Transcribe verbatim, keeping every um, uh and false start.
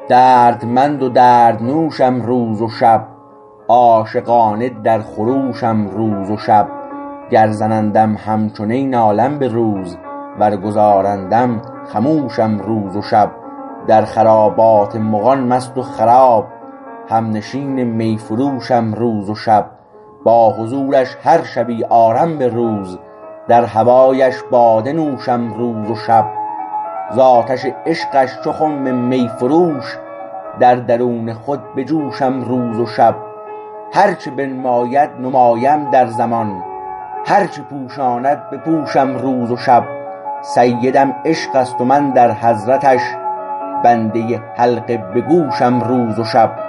دردمند و دردنوشم روز و شب عاشقانه در خروشم روز و شب گر زنندم همچو نی نالم به روز ور گذارندم خموشم روز و شب در خرابات مغان مست و خراب همنشین می فروشم روز و شب با حضورش هر شبی آرم به روز در هوایش باده نوشم روز و شب ز آتش عشقش چو خم می فروش در درون خود بجوشم روز و شب هر چه بنماید نمایم در زمان هر چه پوشاند بپوشم روز و شب سیدم عشق است و من در حضرتش بنده حلقه به گوشم روز و شب